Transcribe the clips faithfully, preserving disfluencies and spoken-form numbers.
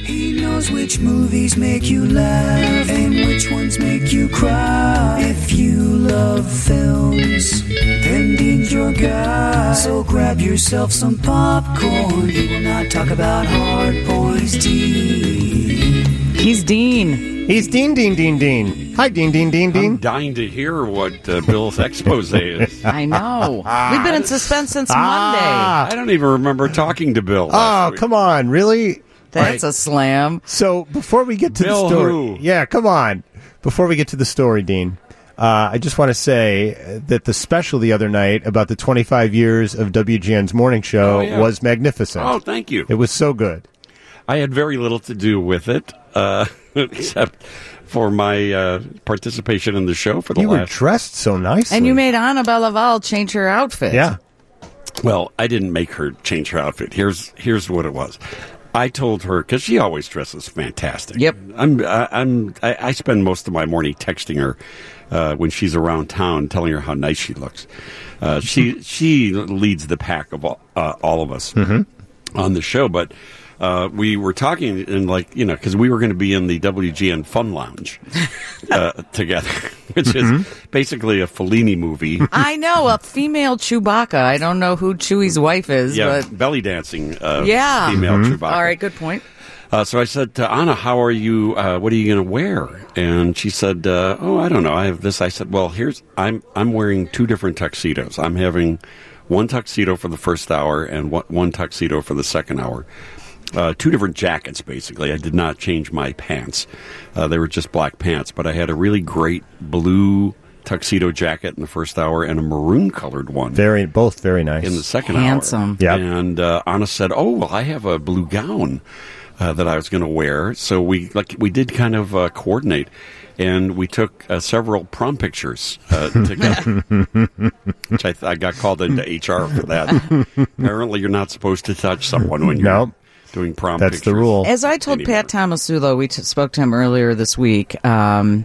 He knows which movies make you laugh and which ones make you cry. If you love films, then Dean's your guy. So grab yourself some popcorn. He will not talk about hard boys. Dean. He's Dean. He's Dean, Dean, Dean, Dean. Hi, Dean, Dean, Dean, Dean. I'm dying to hear what uh, Bill's expose is. I know. We've been in suspense since Monday. I don't even remember talking to Bill. Oh, come on. Really? That's right. A slam. So before we get to Bill the story. who? Yeah, come on. Before we get to the story, Dean, uh, I just want to say that the special the other night about the twenty-five years of W G N's morning show Oh, yeah. was magnificent. Oh, thank you. It was so good. I had very little to do with it, uh, except for my uh, participation in the show for the You were last... dressed so nicely. And you made Annabelle Laval change her outfit. Yeah. Well, I didn't make her change her outfit. Here's here's what it was. I told her, because she always dresses fantastic. Yep. I'm, I, I'm, I, I spend most of my morning texting her uh, when she's around town, telling her how nice she looks. Uh, she she leads the pack of all, uh, all of us mm-hmm. on the show, but uh, we were talking, and like, you know, because we were going to be in the W G N Fun Lounge uh, together, which mm-hmm. is basically a Fellini movie. I know, a female Chewbacca. I don't know who Chewie's wife is, yeah, but belly dancing uh, yeah. female Mm-hmm. Chewbacca. All right, good point. Uh, so I said to Anna, how are you, uh, what are you going to wear? And she said, uh, oh, I don't know. I have this. I said, well, here's, I'm, I'm wearing two different tuxedos. I'm having one tuxedo for the first hour and one, one tuxedo for the second hour. Uh, two different jackets, basically. I did not change my pants. Uh, they were just black pants, but I had a really great blue tuxedo jacket in the first hour and a maroon-colored one. Very, both very nice. In the second Handsome. hour. Handsome. Yep. And uh, Anna said, oh, well, I have a blue gown uh, that I was going to wear. So we like we did kind of uh, coordinate. And we took uh, several prom pictures uh, together, which I, th- I got called into H R for that. Apparently, you're not supposed to touch someone when you're nope. doing prom That's pictures. the rule. As I told anymore. Pat Tomasulo, we t- spoke to him earlier this week, um,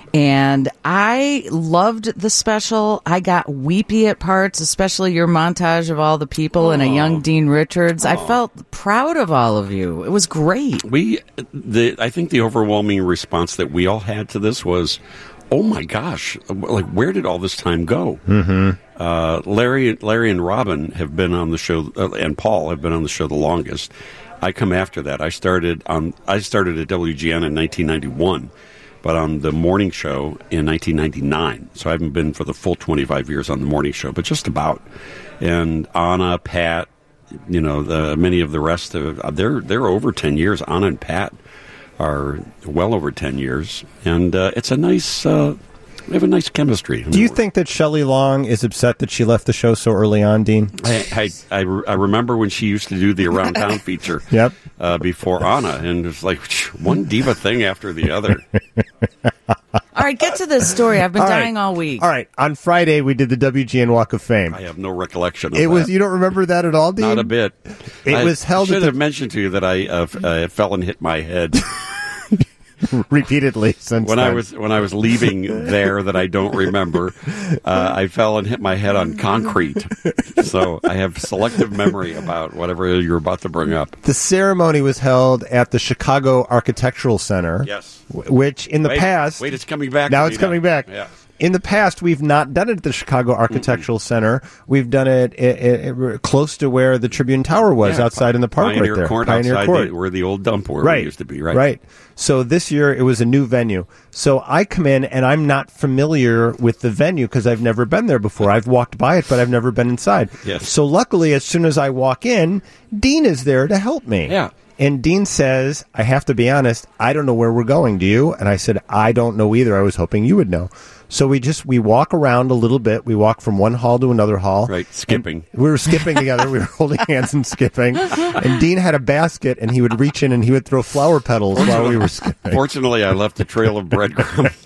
and I loved the special. I got weepy at parts, especially your montage of all the people Oh. and a young Dean Richards. Oh. I felt proud of all of you. It was great. We, the I think the overwhelming response that we all had to this was, "Oh my gosh! Like, where did all this time go?" Mm-hmm. Uh, Larry, Larry, and Robin have been on the show, uh, and Paul have been on the show the longest. I come after that. I started on. I started at W G N in nineteen ninety-one, but on the morning show in nineteen ninety-nine. So I haven't been for the full twenty-five years on the morning show, but just about. And Anna, Pat, you know, the, many of the rest of they're they're over ten years. Anna and Pat are well over ten years, and uh, it's a nice. Uh, we have a nice chemistry. Do you think that Shelley Long is upset that she left the show so early on, Dean? I, I, I, re- I remember when she used to do the Around Town feature yep. uh, before Anna, and it was like one diva thing after the other. All right, get to this story. I've been All dying right. all week. All right, on Friday we did the W G N Walk of Fame. I have no recollection of It that. was. You don't remember that at all, Dean? Not a bit. It I was held should at the- have mentioned to you that I uh, f- uh, fell and hit my head repeatedly since when then. I was when I was leaving there that I don't remember. Uh, I fell and hit my head on concrete, so I have selective memory about whatever you're about to bring up. The ceremony was held at the Chicago Architectural Center. Yes. w- Which in the Wait, past, wait, it's coming back. now to it's me coming back. Yeah. In the past, we've not done it at the Chicago Architectural mm-hmm. Center. We've done it, it, it, it close to where the Tribune Tower was, Yeah, outside in the park Pioneer right there. Court, Pioneer outside Court, the, where the old dump where right, we used to be. Right, right. So this year it was a new venue. So I come in and I'm not familiar with the venue because I've never been there before. I've walked by it, but I've never been inside. Yes. So luckily, as soon as I walk in, Dean is there to help me. Yeah. And Dean says, I have to be honest, I don't know where we're going. Do you? And I said, I don't know either. I was hoping you would know. So we just, we walk around a little bit. We walk from one hall to another hall. Right, skipping. And we were skipping together. We were holding hands and skipping. And Dean had a basket, and he would reach in and he would throw flower petals while we were skipping. Fortunately, I left a trail of breadcrumbs.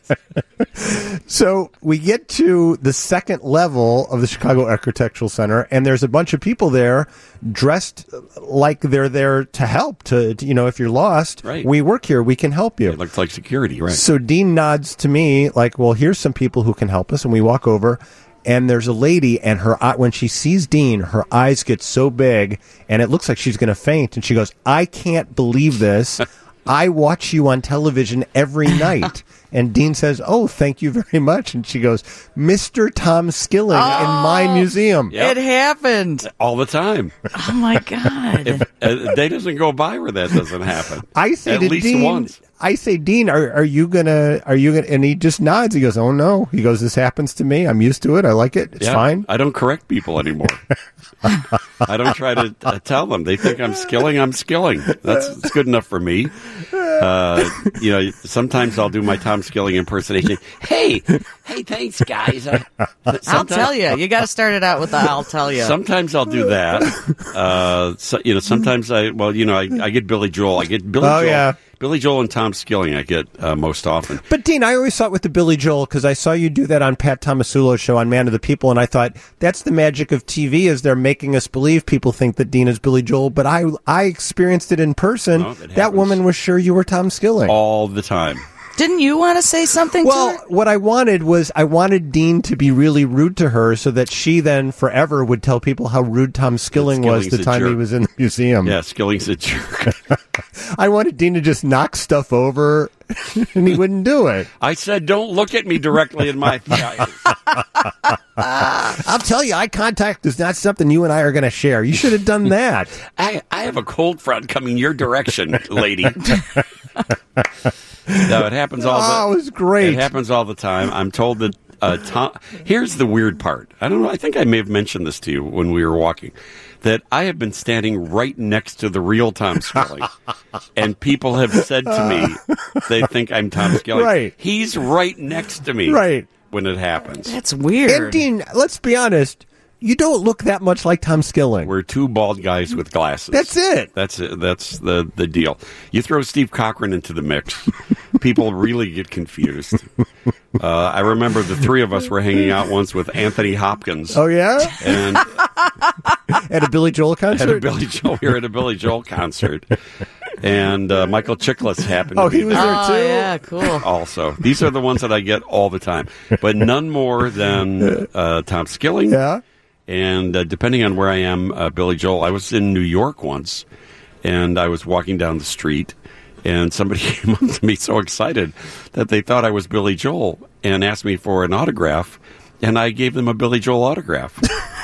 So we get to the second level of the Chicago Architectural Center, and there's a bunch of people there dressed like they're there to help. To, to you know, if you're lost, Right. we work here. We can help you. It looked like security, right? So Dean nods to me like, well, here's some people who can help us. And we walk over, and there's a lady, and her eye, when she sees Dean, her eyes get so big, and it looks like she's going to faint. And she goes, "I can't believe this. I watch you on television every night." And Dean says, "Oh, thank you very much." And she goes, "Mister Tom Skilling Oh, in my museum." Yep. It happened. All the time. Oh, my God. If a day doesn't go by where that doesn't happen. I say At to least Dean, once. I say, "Dean, are, are you gonna? Are you gonna?" And he just nods. He goes, "Oh no." He goes, "This happens to me. I'm used to it. I like it. It's Yeah, fine." I don't correct people anymore. I don't try to uh, tell them. They think I'm skilling. I'm skilling. That's, that's good enough for me. Uh, you know, sometimes I'll do my Tom Skilling impersonation. Hey, hey, thanks, guys. I, I'll tell you. You got to start it out with the "I'll tell you." Sometimes I'll do that. Uh, so, you know, sometimes I, well, you know, I, I get Billy Joel. I get Billy Oh, Joel. yeah. Billy Joel and Tom Skilling I get uh, most often. But Dean, I always thought with the Billy Joel, because I saw you do that on Pat Tomasulo's show on Man of the People, and I thought that's the magic of T V, is they're making us believe people think that Dean is Billy Joel. But I I experienced it in person. No, it that happens. woman was sure you were Tom Skilling. All the time. Didn't you want to say something Well, to her? what I wanted was I wanted Dean to be really rude to her so that she then forever would tell people how rude Tom Skilling was Skilling's the a time he jerk. was in the museum. Yeah, Skilling's a jerk. I wanted Dean to just knock stuff over, and he wouldn't do it. I said, don't look at me directly in my eyes. I'll tell you, eye contact is not something you and I are going to share. You should have done that. I, I have a cold front coming your direction, lady. No, it happens all the Oh, it was great. It happens all the time. I'm told that uh, Tom. Here's the weird part. I don't know. I think I may have mentioned this to you when we were walking. That I have been standing right next to the real Tom Skilling, and people have said to me they think I'm Tom Skilling. Right. He's right next to me. Right. When it happens. That's weird. And Dean, let's be honest, you don't look that much like Tom Skilling. We're two bald guys with glasses. That's it. That's it. That's the, the deal. You throw Steve Cochran into the mix, people really get confused. Uh, I remember the three of us were hanging out once with Anthony Hopkins. Oh, yeah? And At a Billy Joel concert? at a Billy Joel, we were at a Billy Joel concert, and uh, Michael Chiklis happened. Oh, to be he was there there Oh, too? yeah, cool. also. These are the ones that I get all the time, but none more than uh, Tom Skilling. Yeah? And uh, depending on where I am, uh, Billy Joel. I was in New York once, and I was walking down the street, and somebody came up to me so excited that they thought I was Billy Joel and asked me for an autograph, and I gave them a Billy Joel autograph.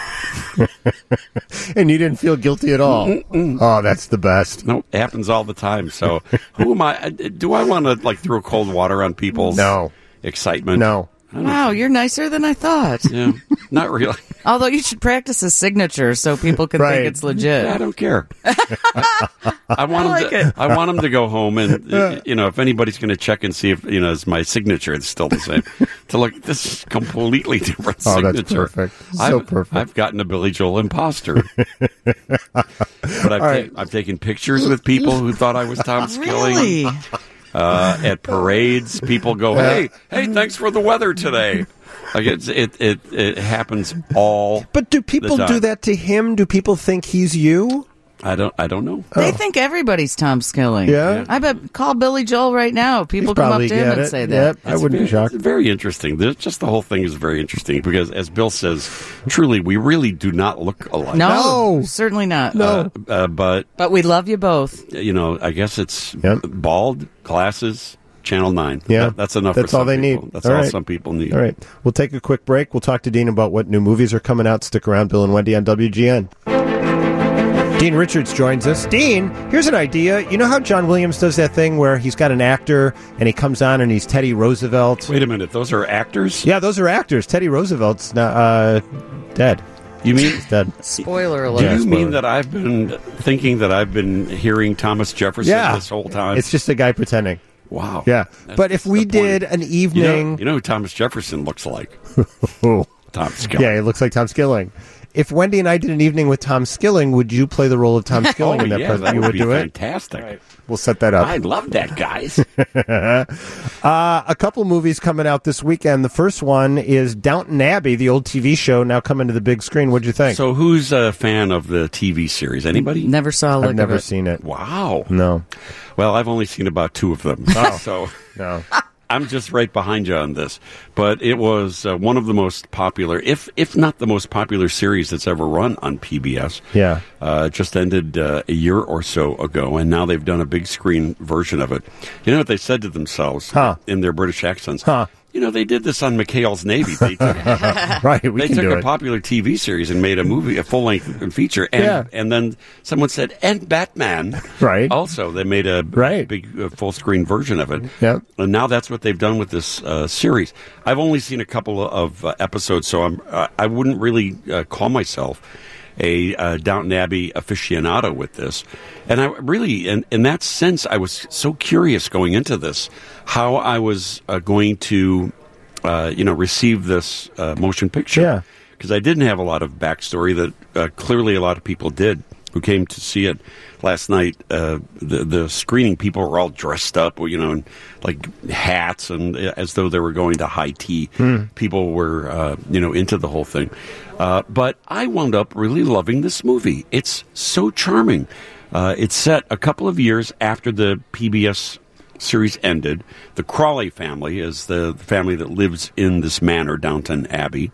And you didn't feel guilty at all? Mm-mm. Oh, that's the best. No, it happens all the time. So who am I? Do I want to like throw cold water on people's No. excitement? No. Wow, you're nicer than I thought. Yeah, not really. Although you should practice a signature so people can Right. think it's legit. I don't care. I, I want I them like to. it. I want them to go home and uh, you know if anybody's going to check and see if you know is my signature is still the same. To look, this is completely different Oh, signature. that's perfect. So I've, perfect. I've gotten a Billy Joel imposter, but I've, ta- right. I've taken pictures with people who thought I was Tom Skilling. Really? Uh, at parades, people go, "Hey, hey, thanks for the weather today." Like it's, it, it, it happens all. But do people the do time. that to him? Do people think he's you? I don't. I don't know. They think everybody's Tom Skilling. Yeah? I bet call Billy Joel right now. People He's come up probably to him get and it. say that. Yep, I It's wouldn't be very, shocked. It's very interesting. There's, just the whole thing is very interesting because, as Bill says, truly, we really do not look alike. No, No. certainly not. No. Uh, uh, but But we love you both. you know, I guess it's Yep. bald, glasses, Channel Nine. Yeah. That- that's enough. That's for all some they people. need. That's All all right. some people need. All right. We'll take a quick break. We'll talk to Dean about what new movies are coming out. Stick around. Bill and Wendy on W G N. Dean Richards joins us. Dean, here's an idea. You know how John Williams does that thing where he's got an actor and he comes on and he's Teddy Roosevelt? Wait a minute. Those are actors. Yeah, those are actors. Teddy Roosevelt's not, uh, dead. You mean? He's dead. Spoiler Do alert. Yeah, you spoiler. mean that I've been thinking that I've been hearing Thomas Jefferson Yeah. this whole time? It's just a guy pretending. wow. Yeah. That's But if we the point. did an you know, evening... you know who Thomas Jefferson looks like? Oh. Tom Skilling. Yeah, he looks like Tom Skilling. If Wendy and I did an evening with Tom Skilling, would you play the role of Tom Skilling Oh in that yeah, present? that You would would be do it? fantastic. We'll set that up. I love that, guys. Uh, a couple movies coming out this weekend. The first one is Downton Abbey, the old T V show, now coming to the big screen. What'd you think? So, who's a fan of the T V series? Anybody? Never saw a look I've never of it. seen it. Wow. No. Well, I've only seen about two of them. Oh. So, No. I'm just right behind you on this. But it was uh, one of the most popular, if if not the most popular series that's ever run on P B S. Yeah. Uh, it just ended uh, a year or so ago, and now they've done a big screen version of it. You know what they said to themselves huh. in their British accents? Huh. You know, they did this on McHale's Navy. They took, right, we they can took do a it. popular T V series and made a movie, a full-length feature. And, Yeah. and then someone said, and Batman. Right. Also, they made a Right. big uh, full-screen version of it. Yep. And now that's what they've done with this uh, series. I've only seen a couple of uh, episodes, so I'm, uh, I wouldn't really uh, call myself a uh, Downton Abbey aficionado with this. And I really, in, in that sense, I was so curious going into this, how I was uh, going to, uh, you know, receive this uh, motion picture. Yeah. Because I didn't have a lot of backstory that uh, clearly a lot of people did who came to see it last night. Uh, the, the screening people were all dressed up, you know, in like hats and uh, as though they were going to high tea. Mm. People were, uh, you know, into the whole thing. Uh, but I wound up really loving this movie. It's so charming. Uh, it's set a couple of years after the P B S series ended. The Crawley family is the family that lives in this manor, Downton Abbey.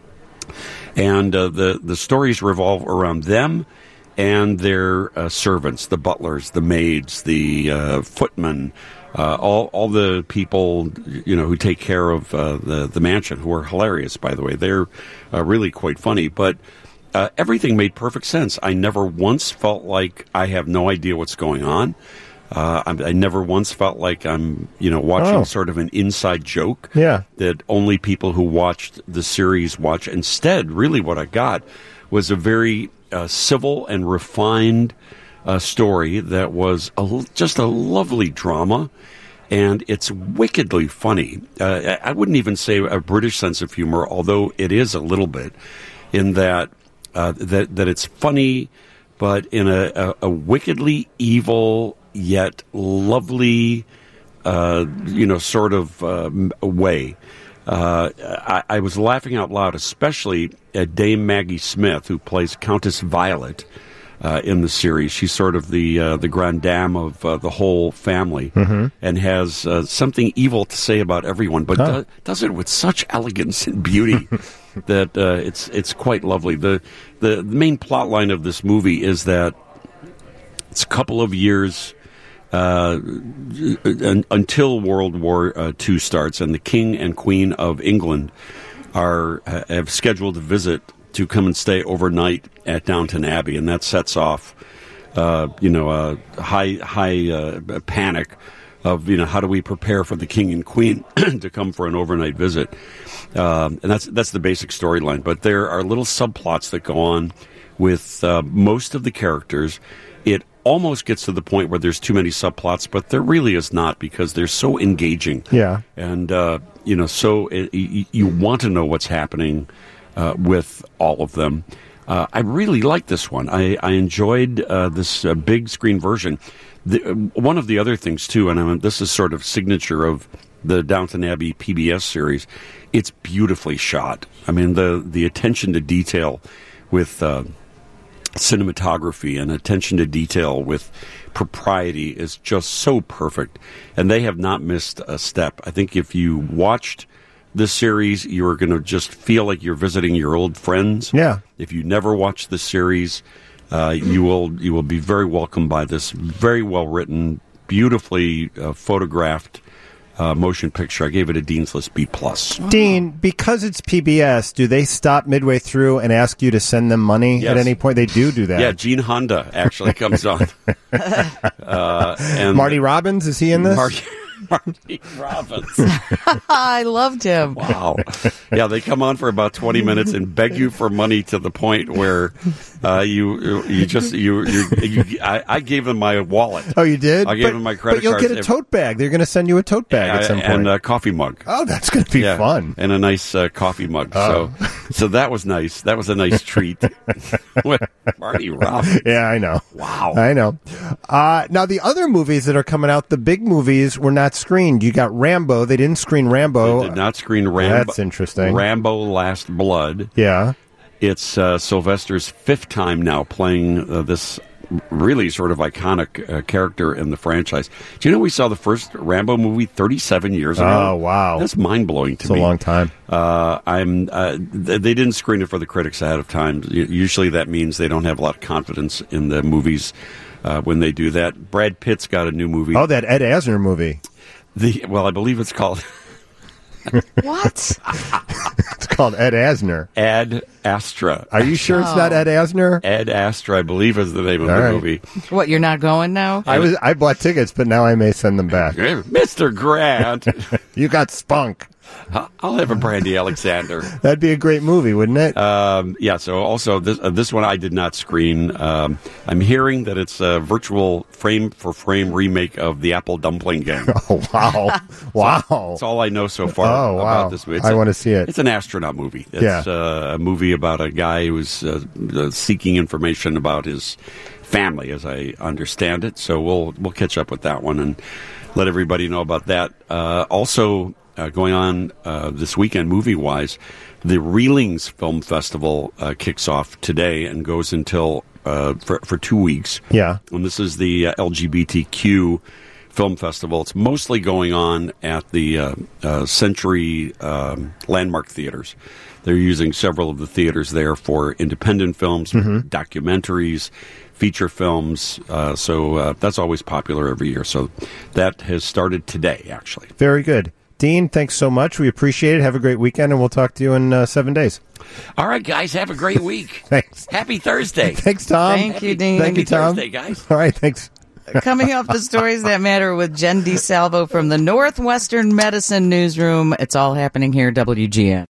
And uh, the, the stories revolve around them and their uh, servants, the butlers, the maids, the uh, footmen, uh, all all the people, you know, who take care of uh, the the mansion, who are hilarious, by the way. They're uh, really quite funny, but uh, everything made perfect sense. I never once felt like I have no idea what's going on. Uh, I, I never once felt like I'm, you know, watching Oh. sort of an inside joke Yeah. that only people who watched the series watch. Instead, really what I got was a very uh, civil and refined uh, story that was a, l- just a lovely drama, and it's wickedly funny. Uh, I wouldn't even say a British sense of humor, although it is a little bit, in that uh, that that it's funny, but in a, a, a wickedly evil yet lovely, uh, you know, sort of uh, way. Uh, I, I was laughing out loud, especially at Dame Maggie Smith, who plays Countess Violet uh, in the series. She's sort of the uh, the grande dame of uh, the whole family, Mm-hmm. and has uh, something evil to say about everyone, but Huh. do, does it with such elegance and beauty that uh, it's it's quite lovely. The, the the main plot line of this movie is that it's a couple of years Uh, un- until World War uh, Two starts, and the King and Queen of England are uh, have scheduled a visit to come and stay overnight at Downton Abbey, and that sets off, uh, you know, a high high uh, panic of, you know, how do we prepare for the King and Queen to come for an overnight visit, um, and that's that's the basic storyline. But there are little subplots that go on with uh, most of the characters. It almost gets to the point where there's too many subplots, but there really is not, because they're so engaging. Yeah. And, uh, you know, so it, you, you want to know what's happening uh, with all of them. Uh, I really like this one. I, I enjoyed uh, this uh, big screen version. The, uh, one of the other things, too, and I mean, this is sort of signature of the Downton Abbey P B S series, it's beautifully shot. I mean, the, the attention to detail with Uh, cinematography and attention to detail with propriety is just so perfect, and they have not missed a step. I think if you watched this series, you're going to just feel like you're visiting your old friends. Yeah. If you never watched the series, uh, you will you will be very welcomed by this very well written, beautifully uh, photographed Uh, motion picture. I gave it a Dean's List B plus. Dean, because it's P B S, do they stop midway through and ask you to send them money Yes. at any point? They do do that. Yeah, Gene Honda actually comes on. uh, and Marty Robbins, is he in this? Marty, Marty Robbins. I loved him. Wow. Yeah, they come on for about twenty minutes and beg you for money to the point where uh, you you just you you, you I, I gave them my wallet. Oh, you did? I gave but, them my credit But you'll cards. get a tote bag. They're going to send you a tote bag at some point. and a coffee mug. Oh, that's going to be Yeah, fun. and a nice uh, coffee mug. Oh. So, so that was nice. That was a nice treat. Marty Robbins. Yeah, I know. Wow. I know. Uh, now, the other movies that are coming out, the big movies, were not screened. You got Rambo. They didn't screen Rambo. They did not screen Rambo. That's interesting. Rambo: Last Blood. Yeah. It's uh, Sylvester's fifth time now playing uh, this really sort of iconic uh, character in the franchise. Do you know we saw the first Rambo movie thirty-seven years ago? Oh, wow. That's mind-blowing to It's me. a long time. Uh, I'm. Uh, th- they didn't screen it for the critics ahead of time. U- Usually that means they don't have a lot of confidence in the movies uh, when they do that. Brad Pitt's got a new movie. Oh, that Ed Asner movie. The well, I believe it's called What? It's called Ed Asner. Ad Astra. Are you sure it's not Ed Asner? Ed Astra, I believe, is the name of All the right. movie. What, you're not going now? I was I bought tickets, but now I may send them back. Mister Grant, You got spunk. I'll have a Brandy Alexander. That'd be a great movie, wouldn't it? Um, yeah. So also this uh, this one I did not screen. Um, I'm hearing that it's a virtual frame for frame remake of the Apple Dumpling Gang. oh wow, wow. That's all I know so far Oh, wow. about this movie. It's I a- wanna see it. It's an astronaut movie. It's Yeah. uh, a movie about a guy who's uh, uh, seeking information about his family, as I understand it. So we'll we'll catch up with that one and let everybody know about that. Uh, also. Uh, going on uh, this weekend, movie-wise, the Reelings Film Festival uh, kicks off today and goes until uh, for, for two weeks. Yeah. And this is the uh, L G B T Q Film Festival. It's mostly going on at the uh, uh, Century um, Landmark Theaters. They're using several of the theaters there for independent films, documentaries, feature films. Uh, so uh, that's always popular every year. So that has started today, actually. Very good. Dean, thanks so much. We appreciate it. Have a great weekend, and we'll talk to you in uh, seven days. All right, guys, have a great week. Thanks. Happy Thursday. Thanks, Tom. Thank you, Dean. Thank you, Happy Tom. Thursday, guys. All right, thanks. Coming up, the stories that matter with Jen DeSalvo from the Northwestern Medicine Newsroom. It's all happening here, W G N.